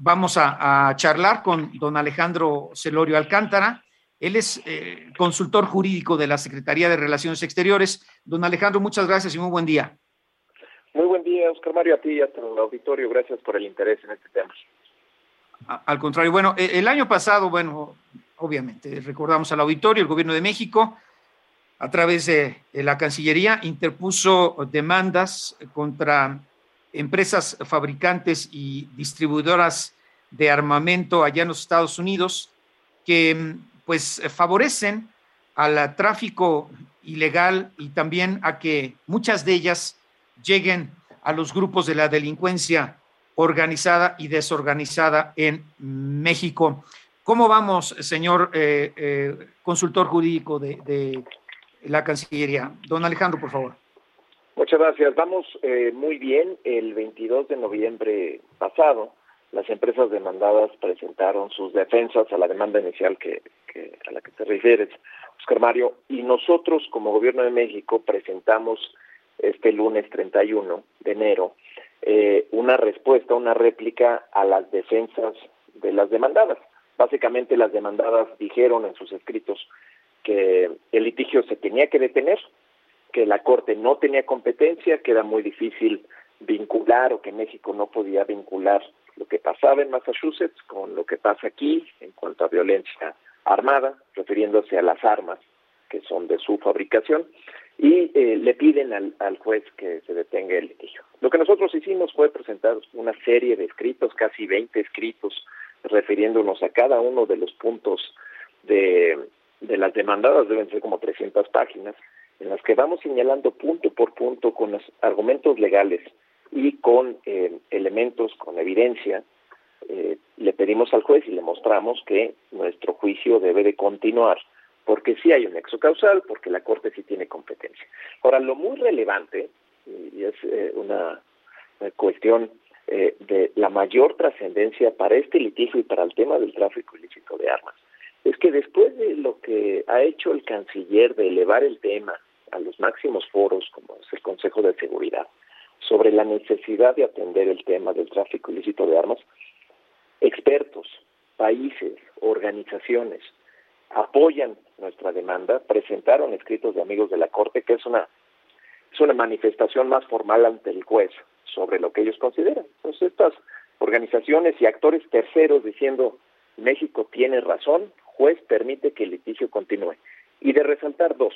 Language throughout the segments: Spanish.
vamos a charlar con don Alejandro Celorio Alcántara. Él es consultor jurídico de la Secretaría de Relaciones Exteriores. Don Alejandro, muchas gracias y muy buen día. Muy buen día, Oscar Mario, a ti y a tu auditorio. Gracias por el interés en este tema. Al contrario, bueno, el año pasado, bueno, obviamente, recordamos al auditorio, el Gobierno de México, a través de la Cancillería, interpuso demandas contra empresas fabricantes y distribuidoras de armamento allá en los Estados Unidos que pues favorecen al tráfico ilegal y también a que muchas de ellas lleguen a los grupos de la delincuencia organizada y desorganizada en México. ¿Cómo vamos, señor consultor jurídico de la Cancillería? Don Alejandro, por favor. Muchas gracias. Vamos muy bien. El 22 de noviembre pasado, las empresas demandadas presentaron sus defensas a la demanda inicial a la que te refieres, Oscar Mario, y nosotros como Gobierno de México presentamos este lunes 31 de enero una respuesta, una réplica a las defensas de las demandadas. Básicamente las demandadas dijeron en sus escritos que el litigio se tenía que detener, que la Corte no tenía competencia, que era muy difícil vincular o que México no podía vincular lo que pasaba en Massachusetts con lo que pasa aquí en cuanto a violencia armada, refiriéndose a las armas que son de su fabricación, y le piden al juez que se detenga el litigio. Lo que nosotros hicimos fue presentar una serie de escritos, casi 20 escritos, refiriéndonos a cada uno de los puntos de las demandadas, deben ser como 300 páginas, en las que vamos señalando punto por punto con los argumentos legales y con elementos, con evidencia. Le pedimos al juez y le mostramos que nuestro juicio debe de continuar, porque sí hay un nexo causal, porque la Corte sí tiene competencia. Ahora, lo muy relevante, y es una cuestión de la mayor trascendencia para este litigio y para el tema del tráfico ilícito de armas, es que después de lo que ha hecho el canciller de elevar el tema a los máximos foros, como es el Consejo de Seguridad, sobre la necesidad de atender el tema del tráfico ilícito de armas, expertos, países, organizaciones apoyan nuestra demanda, presentaron escritos de amigos de la Corte, que es una manifestación más formal ante el juez sobre lo que ellos consideran. Entonces, estas organizaciones y actores terceros diciendo México tiene razón, juez permite que el litigio continúe. Y de resaltar dos: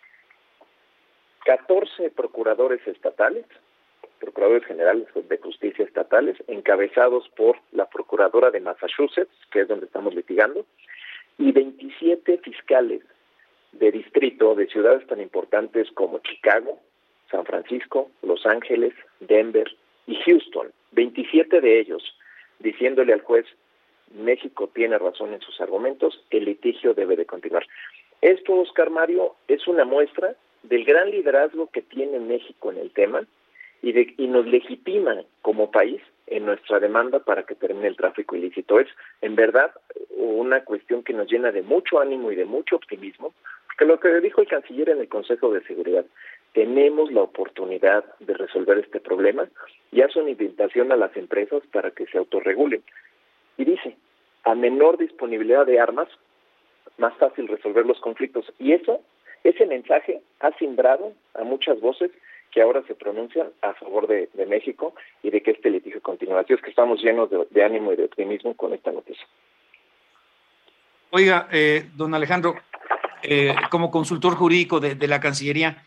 14 procuradores estatales, procuradores generales de justicia estatales, encabezados por la procuradora de Massachusetts, que es donde estamos litigando, y 27 fiscales de distrito de ciudades tan importantes como Chicago, San Francisco, Los Ángeles, Denver y Houston. 27 de ellos diciéndole al juez, México tiene razón en sus argumentos, el litigio debe de continuar. Esto, Oscar Mario, es una muestra del gran liderazgo que tiene México en el tema y nos legitima como país en nuestra demanda para que termine el tráfico ilícito. Es, en verdad, una cuestión que nos llena de mucho ánimo y de mucho optimismo, porque lo que dijo el canciller en el Consejo de Seguridad, tenemos la oportunidad de resolver este problema, y hace una invitación a las empresas para que se autorregulen. Y dice, a menor disponibilidad de armas, más fácil resolver los conflictos. Y ese mensaje ha cimbrado a muchas voces que ahora se pronuncian a favor de México y de que este litigio continúe. Así es que estamos llenos de ánimo y de optimismo con esta noticia. Oiga, don Alejandro, como consultor jurídico de la Cancillería,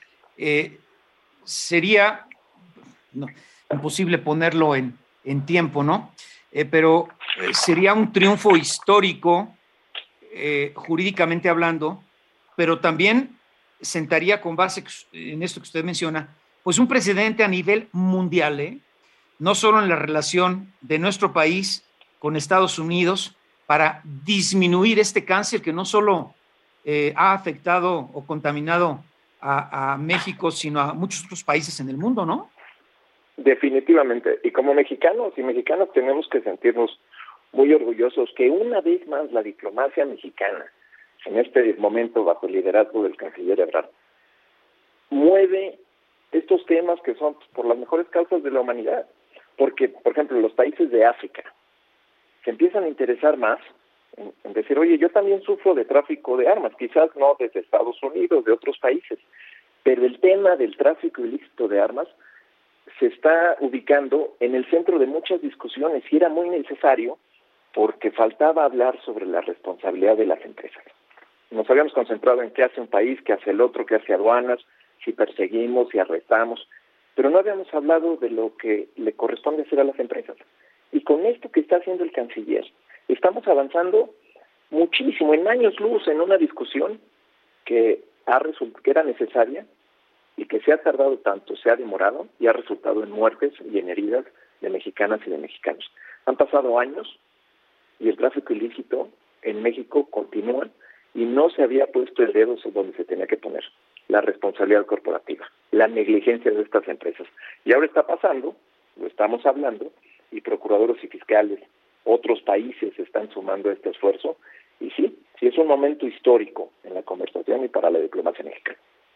sería imposible ponerlo en tiempo, ¿no? Pero sería un triunfo histórico, jurídicamente hablando, pero también sentaría con base en esto que usted menciona, pues un precedente a nivel mundial, no solo en la relación de nuestro país con Estados Unidos, para disminuir este cáncer que no solo ha afectado o contaminado a México, sino a muchos otros países en el mundo, ¿no? Definitivamente. Y como mexicanos y mexicanas tenemos que sentirnos muy orgullosos que una vez más la diplomacia mexicana, en este momento bajo el liderazgo del canciller Ebrard, mueve estos temas que son por las mejores causas de la humanidad. Porque, por ejemplo, los países de África, se empiezan a interesar más en decir, oye, yo también sufro de tráfico de armas, quizás no desde Estados Unidos, de otros países, pero el tema del tráfico ilícito de armas se está ubicando en el centro de muchas discusiones y era muy necesario porque faltaba hablar sobre la responsabilidad de las empresas. Nos habíamos concentrado en qué hace un país, qué hace el otro, qué hace aduanas, si perseguimos, si arrestamos, pero no habíamos hablado de lo que le corresponde hacer a las empresas. Y con esto que está haciendo el canciller, estamos avanzando muchísimo, en años luz, en una discusión que era necesaria y que se ha tardado tanto, se ha demorado y ha resultado en muertes y en heridas de mexicanas y de mexicanos. Han pasado años y el tráfico ilícito en México continúa y no se había puesto el dedo sobre donde se tenía que poner, la responsabilidad corporativa, la negligencia de estas empresas. Y ahora está pasando, lo estamos hablando, y procuradores y fiscales, otros países se están sumando a este esfuerzo, y sí es un momento histórico en la conversación y para la diplomacia mexicana.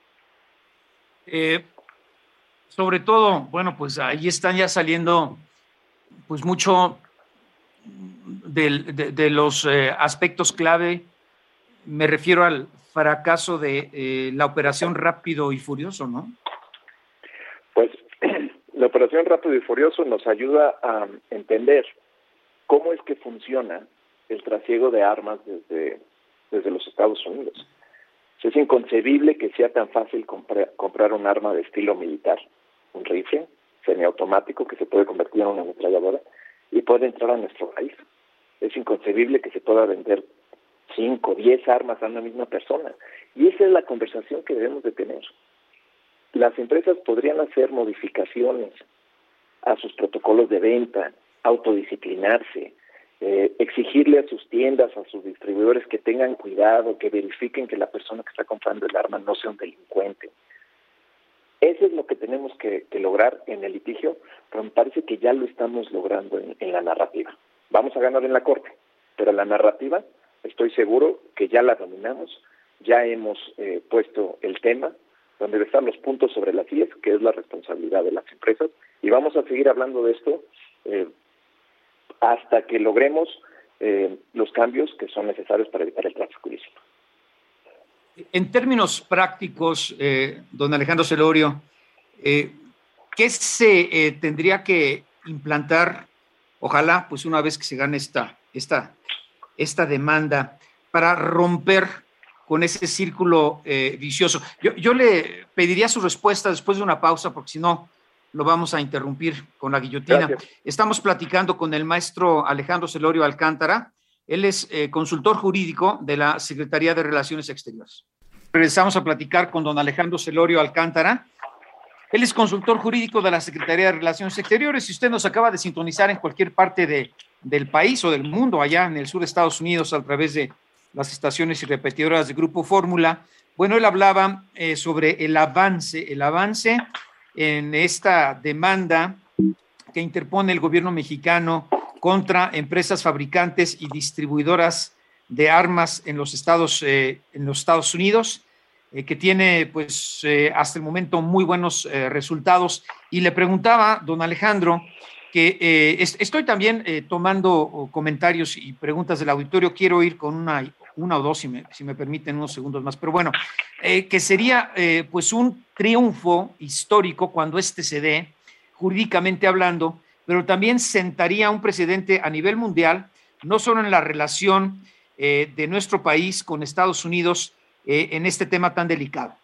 Sobre todo, bueno, pues ahí están ya saliendo pues mucho de los aspectos clave. Me refiero al fracaso de la operación Rápido y Furioso, ¿no? Pues la operación Rápido y Furioso nos ayuda a entender cómo es que funciona el trasiego de armas desde los Estados Unidos. Es inconcebible que sea tan fácil comprar un arma de estilo militar, un rifle semiautomático que se puede convertir en una ametralladora y puede entrar a nuestro país. Es inconcebible que se pueda vender 5 o 10 armas a una misma persona. Y esa es la conversación que debemos de tener. Las empresas podrían hacer modificaciones a sus protocolos de venta, autodisciplinarse, exigirle a sus tiendas, a sus distribuidores que tengan cuidado, que verifiquen que la persona que está comprando el arma no sea un delincuente. Eso es lo que tenemos que lograr en el litigio, pero me parece que ya lo estamos logrando en la narrativa. Vamos a ganar en la corte, pero la narrativa estoy seguro que ya la dominamos, ya hemos puesto el tema, donde están los puntos sobre las IES, que es la responsabilidad de las empresas, y vamos a seguir hablando de esto hasta que logremos los cambios que son necesarios para evitar el tráfico ilícito. En términos prácticos, don Alejandro Celorio, ¿qué se tendría que implantar, ojalá, pues una vez que se gane esta demanda, para romper con ese círculo vicioso? Yo le pediría su respuesta después de una pausa, porque si no, lo vamos a interrumpir con la guillotina. Gracias. Estamos platicando con el maestro Alejandro Celorio Alcántara. Él es consultor jurídico de la Secretaría de Relaciones Exteriores. Regresamos a platicar con don Alejandro Celorio Alcántara. Él es consultor jurídico de la Secretaría de Relaciones Exteriores. Si usted nos acaba de sintonizar en cualquier parte del país o del mundo, allá en el sur de Estados Unidos, a través de las estaciones y repetidoras de Grupo Fórmula, bueno, él hablaba sobre el avance en esta demanda que interpone el gobierno mexicano contra empresas fabricantes y distribuidoras de armas en los Estados Unidos, que tiene pues hasta el momento muy buenos resultados. Y le preguntaba, don Alejandro, que estoy también tomando comentarios y preguntas del auditorio. Quiero ir con una o dos, si me permiten unos segundos más, pero bueno, que sería pues un triunfo histórico cuando se dé, jurídicamente hablando, pero también sentaría un precedente a nivel mundial, no solo en la relación de nuestro país con Estados Unidos en este tema tan delicado.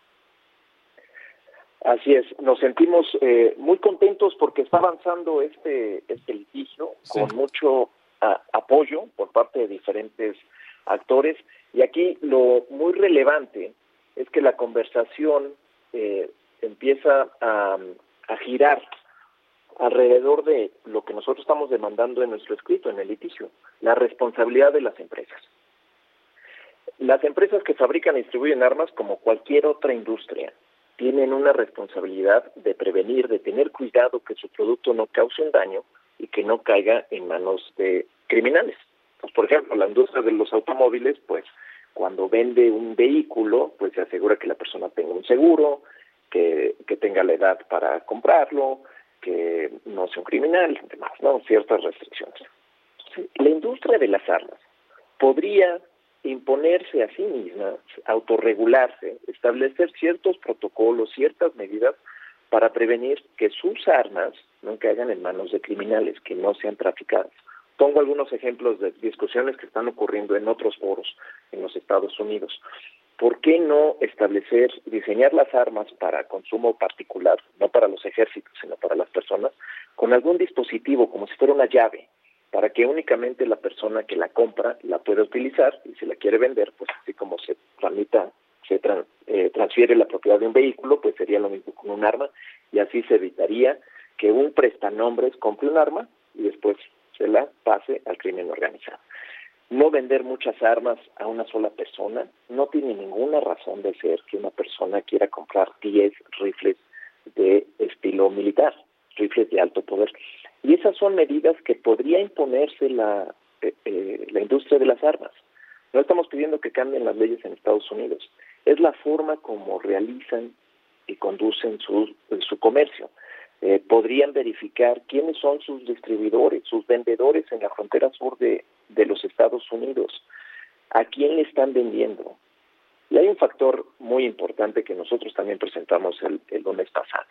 Así es, nos sentimos muy contentos porque está avanzando este litigio con mucho apoyo por parte de diferentes actores, y aquí lo muy relevante es que la conversación empieza a girar alrededor de lo que nosotros estamos demandando en nuestro escrito, en el litigio, la responsabilidad de las empresas. Las empresas que fabrican y distribuyen armas, como cualquier otra industria, tienen una responsabilidad de prevenir, de tener cuidado que su producto no cause un daño y que no caiga en manos de criminales. Pues, por ejemplo, la industria de los automóviles, pues cuando vende un vehículo, pues se asegura que la persona tenga un seguro, que tenga la edad para comprarlo, que no sea un criminal, demás, ¿no? Ciertas restricciones. la industria de las armas podría imponerse a sí misma, autorregularse, establecer ciertos protocolos, ciertas medidas para prevenir que sus armas no caigan en manos de criminales, que no sean traficadas. Pongo algunos ejemplos de discusiones que están ocurriendo en otros foros en los Estados Unidos. ¿Por qué no diseñar las armas para consumo particular, no para los ejércitos, sino para las personas, con algún dispositivo, como si fuera una llave, para que únicamente la persona que la compra la pueda utilizar, y si la quiere vender, pues así como se transfiere la propiedad de un vehículo, pues sería lo mismo con un arma, y así se evitaría que un prestanombres compre un arma y después se la pase al crimen organizado. No vender muchas armas a una sola persona. No tiene ninguna razón de ser que una persona quiera comprar 10 rifles de estilo militar, rifles de alto poder. Y esas son medidas que podría imponerse la industria de las armas. No estamos pidiendo que cambien las leyes en Estados Unidos. Es la forma como realizan y conducen su comercio. Podrían verificar quiénes son sus distribuidores, sus vendedores en la frontera sur de los Estados Unidos, a quién le están vendiendo. Y hay un factor muy importante que nosotros también presentamos el lunes pasado.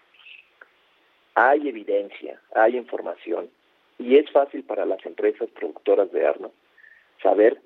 Hay evidencia, hay información, y es fácil para las empresas productoras de armas saber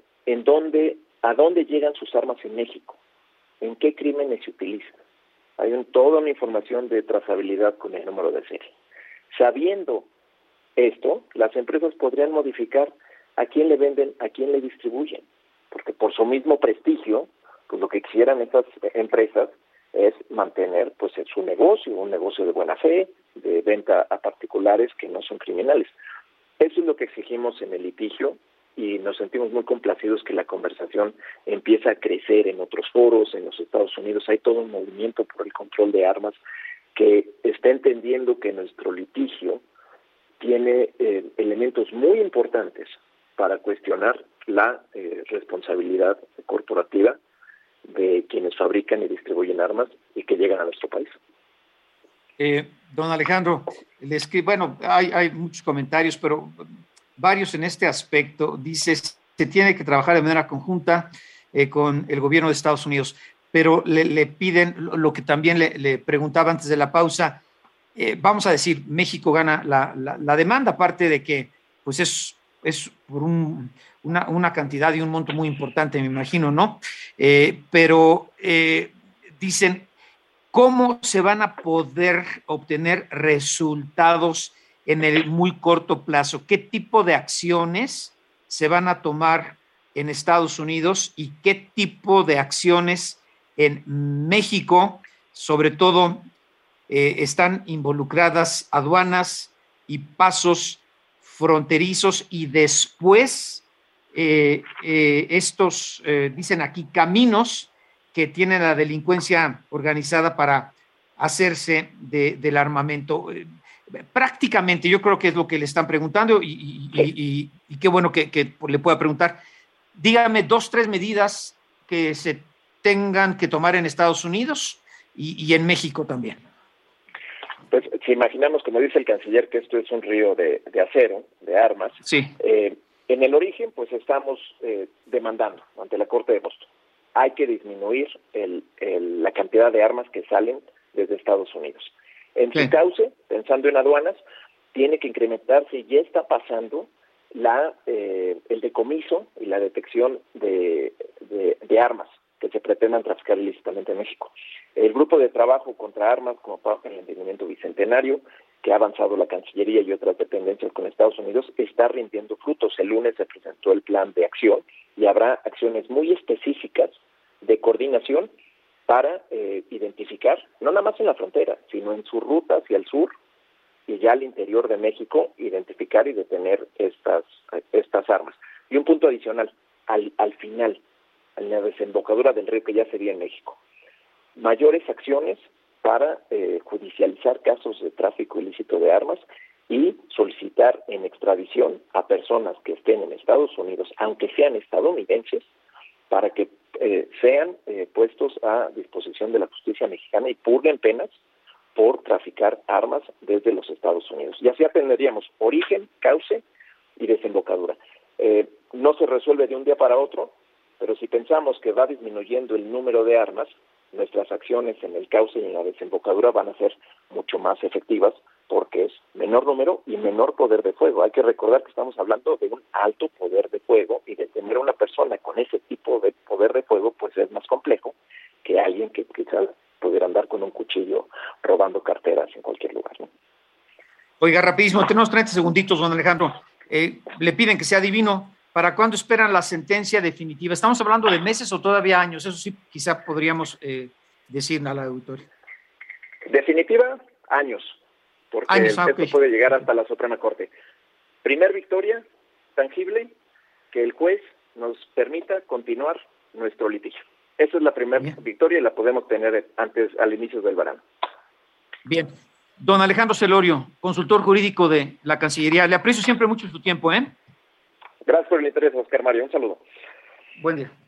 a dónde llegan sus armas en México, en qué crímenes se utilizan. Hay toda una información de trazabilidad con el número de serie. Sabiendo esto, las empresas podrían modificar a quién le venden, a quién le distribuyen, porque por su mismo prestigio, pues lo que quisieran estas empresas es mantener pues su negocio, un negocio de buena fe, de venta a particulares que no son criminales. Eso es lo que exigimos en el litigio y nos sentimos muy complacidos que la conversación empieza a crecer en otros foros, en los Estados Unidos. Hay todo un movimiento por el control de armas que está entendiendo que nuestro litigio tiene elementos muy importantes para cuestionar la responsabilidad corporativa de quienes fabrican y distribuyen armas y que llegan a nuestro país. Don Alejandro, hay muchos comentarios, pero varios en este aspecto. Dice, se tiene que trabajar de manera conjunta con el gobierno de Estados Unidos, pero le piden lo que también le preguntaba antes de la pausa. Vamos a decir, México gana la demanda, aparte de que pues es por una cantidad y un monto muy importante, me imagino, ¿no? Pero dicen, ¿cómo se van a poder obtener resultados en el muy corto plazo? ¿Qué tipo de acciones se van a tomar en Estados Unidos y qué tipo de acciones en México? Sobre todo, están involucradas aduanas y pasos fronterizos y después dicen aquí, caminos que tiene la delincuencia organizada para hacerse del armamento. Prácticamente, yo creo que es lo que le están preguntando y qué bueno que le pueda preguntar. Dígame 2, 3 medidas que se tengan que tomar en Estados Unidos y en México también. Pues si imaginamos, como dice el canciller, que esto es un río de acero, de armas, sí. En el origen pues estamos demandando ante la Corte de Boston. Hay que disminuir la cantidad de armas que salen desde Estados Unidos. En su cauce, pensando en aduanas, tiene que incrementarse, y ya está pasando, el decomiso y la detección de armas que se pretendan traficar ilícitamente en México. El grupo de trabajo contra armas, como parte del entendimiento bicentenario, que ha avanzado la Cancillería y otras dependencias con Estados Unidos, está rindiendo frutos. El lunes se presentó el plan de acción y habrá acciones muy específicas de coordinación para identificar, no nada más en la frontera, sino en su ruta hacia el sur y ya al interior de México, identificar y detener estas armas. Y un punto adicional, al final, en la desembocadura del río, que ya sería en México, mayores acciones para judicializar casos de tráfico ilícito de armas y solicitar en extradición a personas que estén en Estados Unidos, aunque sean estadounidenses, para que sean puestos a disposición de la justicia mexicana y purguen penas por traficar armas desde los Estados Unidos. Y así atenderíamos origen, cauce y desembocadura. No se resuelve de un día para otro, pero si pensamos que va disminuyendo el número de armas, nuestras acciones en el cauce y en la desembocadura van a ser mucho más efectivas porque es menor número y menor poder de fuego. Hay que recordar que estamos hablando de un alto poder de fuego y de tener a una persona con ese tipo de poder de fuego pues es más complejo que alguien que quizás pudiera andar con un cuchillo robando carteras en cualquier lugar, ¿no? Oiga, rapidísimo, tenemos 30 segunditos, don Alejandro. Le piden que sea divino. ¿Para cuándo esperan la sentencia definitiva? ¿Estamos hablando de meses o todavía años? Eso sí, quizá podríamos decir a la auditoría. Definitiva, años, porque el texto puede llegar hasta la Suprema Corte. Primer victoria tangible, que el juez nos permita continuar nuestro litigio. Esa es la primera victoria y la podemos tener al inicio del verano. Bien. Don Alejandro Celorio, consultor jurídico de la Cancillería. Le aprecio siempre mucho su tiempo, ¿eh? Gracias por el interés, Oscar Mario. Un saludo. Buen día.